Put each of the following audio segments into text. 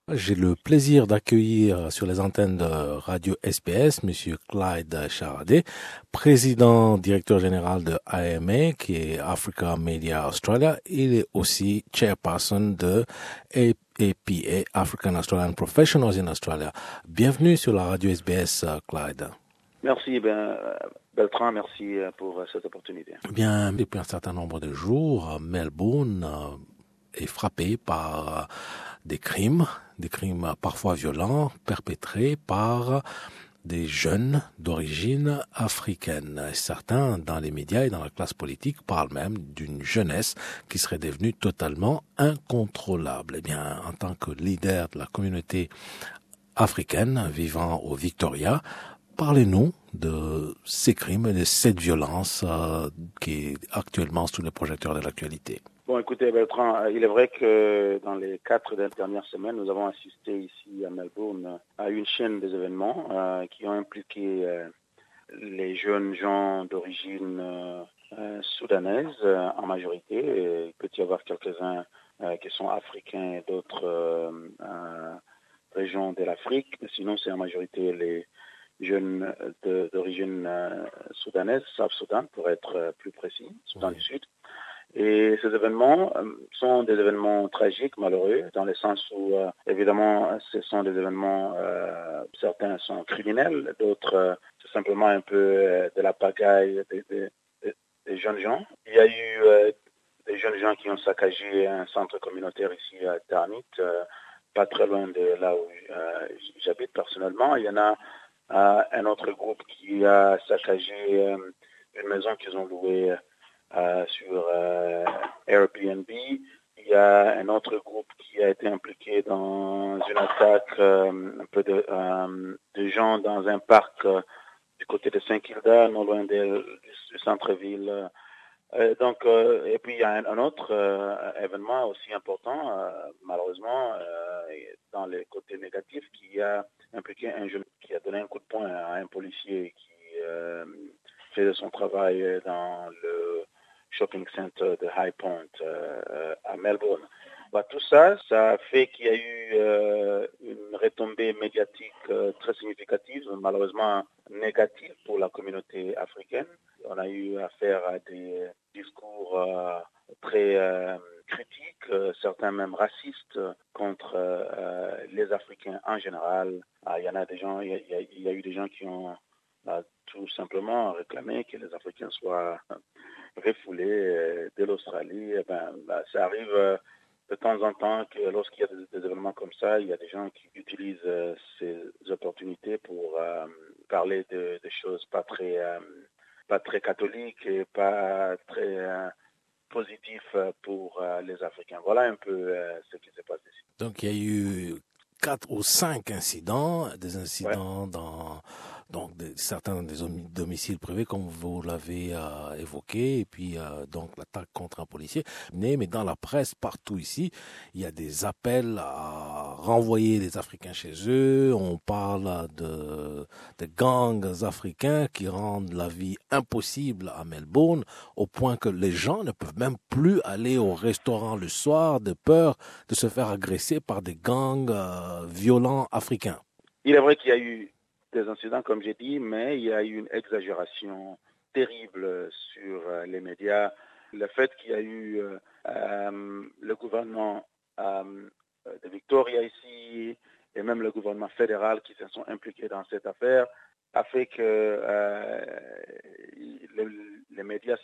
J'ai le plaisir d'accueillir sur les antennes de Radio SBS Monsieur Clyde Charadet, président directeur général de AMA, qui est Africa Media Australia. Il est aussi chairperson de APA, African Australian Professionals in Australia. Bienvenue sur la Radio SBS, Clyde. Merci, Bertrand, merci pour cette opportunité. Bien, depuis un certain nombre de jours, Melbourne est frappé par des crimes parfois violents perpétrés par des jeunes d'origine africaine. Certains, dans les médias et dans la classe politique, parlent même d'une jeunesse qui serait devenue totalement incontrôlable. Eh bien, en tant que leader de la communauté africaine vivant au Victoria, parlez-nous de ces crimes et de cette violence qui est actuellement sous les projecteurs de l'actualité. Bon, écoutez, Bertrand, il est vrai que dans les 4 dernières semaines, nous avons assisté ici à Melbourne à une chaîne des événements qui ont impliqué les jeunes gens d'origine soudanaise en majorité. Il peut y avoir quelques-uns qui sont africains et d'autres régions de l'Afrique. Sinon, c'est en majorité les jeunes d'origine soudanaise, South-Soudan pour être plus précis, Soudan du Sud. Et ces événements sont des événements tragiques, malheureux, dans le sens où, évidemment, ce sont des événements, certains sont criminels, d'autres, c'est simplement un peu de la pagaille des jeunes gens. Il y a eu des jeunes gens qui ont saccagé un centre communautaire ici à Tarnit, pas très loin de là où j'habite personnellement. Il y en a un autre groupe qui a saccagé une maison qu'ils ont louée sur Airbnb. Il y a un autre groupe qui a été impliqué dans une attaque un peu de gens dans un parc du côté de Saint-Kilda, non loin du centre-ville. Et puis il y a un autre événement aussi important, malheureusement, dans les côtés négatifs, qui a impliqué un jeune qui a donné un coup de poing à un policier qui faisait son travail dans le shopping center de High Point à Melbourne. Tout ça fait qu'il y a eu une retombée médiatique très significative, malheureusement négative pour la communauté africaine. On a eu affaire à des discours très critiques, certains même racistes contre les Africains en général. Il y a eu des gens qui ont tout simplement réclamé que les Africains soient refoulés de l'Australie. Ça arrive de temps en temps que lorsqu'il y a des événements comme ça, il y a des gens qui utilisent ces opportunités pour parler de choses pas très catholiques et pas très positifs pour les Africains. Voilà un peu ce qui s'est passé ici. Donc il y a eu 4 ou 5 incidents, des incidents certains des domiciles privés comme vous l'avez évoqué, et puis donc l'attaque contre un policier. Mais dans la presse partout ici, il y a des appels à renvoyer les Africains chez eux. On parle de gangs africains qui rendent la vie impossible à Melbourne, au point que les gens ne peuvent même plus aller au restaurant le soir de peur de se faire agresser par des gangs violents africains. Il est vrai qu'il y a eu des incidents, comme j'ai dit, mais il y a eu une exagération terrible sur les médias. Le fait qu'il y a eu le gouvernement de Victoria ici et même le gouvernement fédéral qui se sont impliqués dans cette affaire a fait que les médias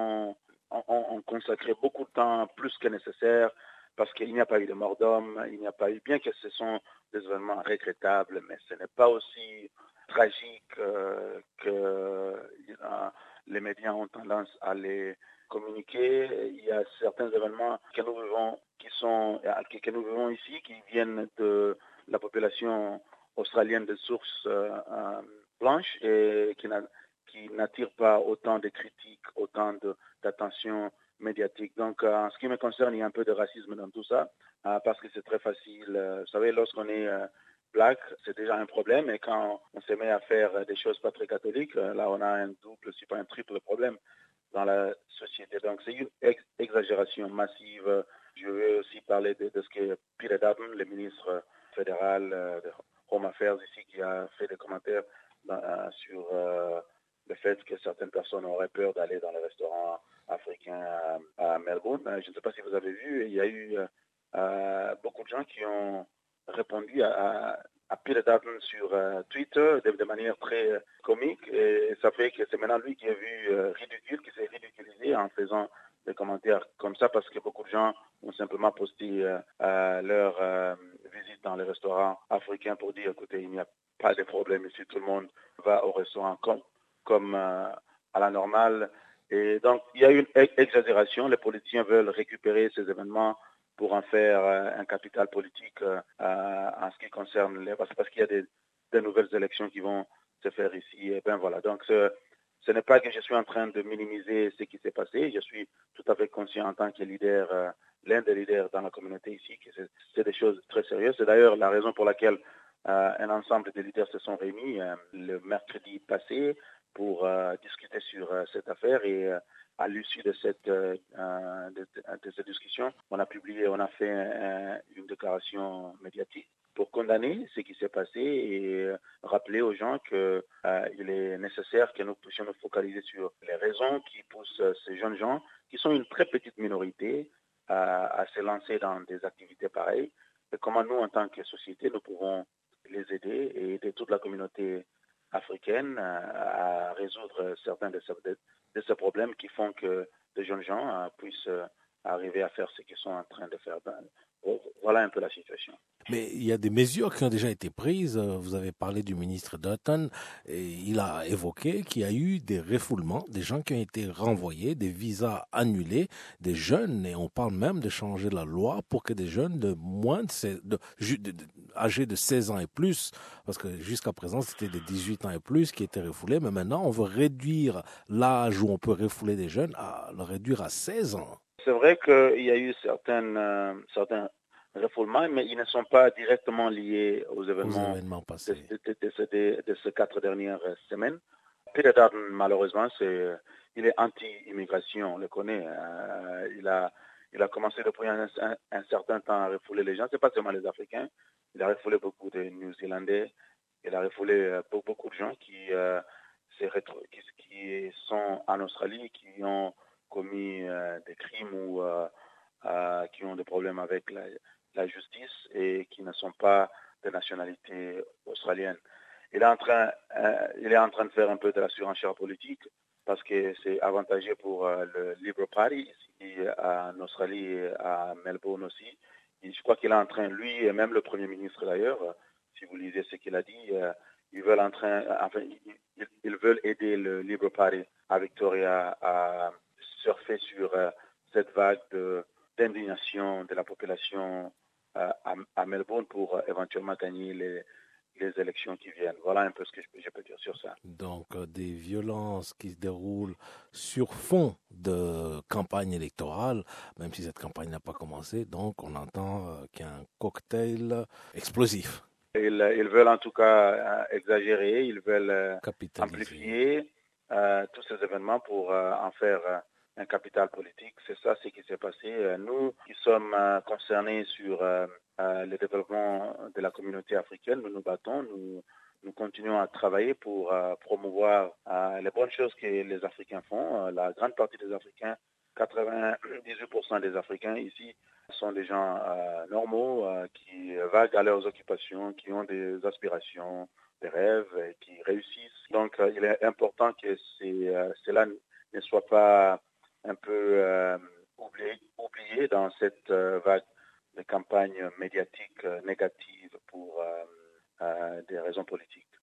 ont consacré beaucoup de temps, plus que nécessaire, parce qu'il n'y a pas eu de mort d'homme, il n'y a pas eu, bien que ce sont des événements regrettables, mais ce n'est pas aussi tragique que les médias ont tendance à les communiquer. Il y a certains événements que nous vivons que nous vivons ici, qui viennent de la population australienne de sources blanches et qui n'attirent pas autant de critiques, autant d'attention médiatique. Donc, en ce qui me concerne, il y a un peu de racisme dans tout ça, parce que c'est très facile. Vous savez, lorsqu'on est black, c'est déjà un problème, et quand on se met à faire des choses pas très catholiques, là, on a un double, si pas un triple problème dans la société. Donc, c'est une exagération massive. Je veux aussi parler de ce que Peter Dutton, le ministre général de Home Affairs ici qui a fait des commentaires sur le fait que certaines personnes auraient peur d'aller dans les restaurants africains à Melbourne. Je ne sais pas si vous avez vu, il y a eu beaucoup de gens qui ont répondu à Peter Dutton sur Twitter de manière très comique, et ça fait que c'est maintenant lui qui est vu ridicule, qui s'est ridiculisé en faisant des commentaires comme ça, parce que beaucoup de gens ont simplement posté leur visite dans les restaurants africains pour dire, écoutez, il n'y a pas de problème ici, tout le monde va au restaurant comme à la normale. Et donc, il y a une exagération. Les politiciens veulent récupérer ces événements pour en faire un capital politique en ce qui concerne parce qu'il y a des nouvelles élections qui vont se faire ici. Et ben voilà. Donc, ce n'est pas que je suis en train de minimiser ce qui s'est passé. Je suis tout à fait conscient en tant que leader, l'un des leaders dans la communauté ici, que c'est des choses très sérieuses. C'est d'ailleurs la raison pour laquelle un ensemble de leaders se sont réunis le mercredi passé pour discuter sur cette affaire, et à l'issue de cette discussion, on a fait une déclaration médiatique pour condamner ce qui s'est passé et rappeler aux gens qu'il est nécessaire que nous puissions nous focaliser sur les raisons qui poussent ces jeunes gens, qui sont une très petite minorité, à se lancer dans des activités pareilles, et comment nous, en tant que société, nous pouvons les aider et aider toute la communauté africaine à résoudre certains de ces problèmes qui font que de jeunes gens puissent arriver à faire ce qu'ils sont en train de faire. Voilà un peu la situation. Mais il y a des mesures qui ont déjà été prises. Vous avez parlé du ministre Dutton et il a évoqué qu'il y a eu des refoulements, des gens qui ont été renvoyés, des visas annulés, des jeunes, et on parle même de changer la loi pour que des jeunes de moins âgés de 16 ans et plus, parce que jusqu'à présent c'était des 18 ans et plus qui étaient refoulés, mais maintenant on veut réduire l'âge où on peut refouler des jeunes, à le réduire à 16 ans. C'est vrai qu'il y a eu certains refoulements, mais ils ne sont pas directement liés aux événements passés. de ces 4 dernières semaines. Peter Dutton, malheureusement, il est anti-immigration, on le connaît. Il a commencé depuis un certain temps à refouler les gens. Ce n'est pas seulement les Africains. Il a refoulé beaucoup de Néo-Zélandais. Il a refoulé beaucoup de gens qui sont en Australie, qui ont commis des crimes ou qui ont des problèmes avec la justice et qui ne sont pas de nationalité australienne. Il est en train de faire un peu de la surenchère politique parce que c'est avantageux pour le Liberal Party ici en Australie et à Melbourne aussi. Et je crois qu'il est en train, lui et même le Premier ministre d'ailleurs, si vous lisez ce qu'il a dit, ils veulent aider le Liberal Party à Victoria à surfer sur cette vague d'indignation de la population à Melbourne pour éventuellement gagner les élections qui viennent. Voilà un peu ce que je peux dire sur ça. Donc, des violences qui se déroulent sur fond de campagne électorale, même si cette campagne n'a pas commencé. Donc, on entend qu'il y a un cocktail explosif. Ils veulent en tout cas exagérer, ils veulent amplifier tous ces événements pour en faire un capital politique. C'est ça ce qui s'est passé. Nous qui sommes concernés sur le développement de la communauté africaine, nous nous battons, nous continuons à travailler pour promouvoir les bonnes choses que les Africains font. La grande partie des Africains, 98% des Africains ici, sont des gens normaux qui vaguent à leurs occupations, qui ont des aspirations, des rêves, et qui réussissent. Donc, il est important que cela ne soit pas un peu oublié dans cette vague de campagnes médiatiques négatives pour des raisons politiques.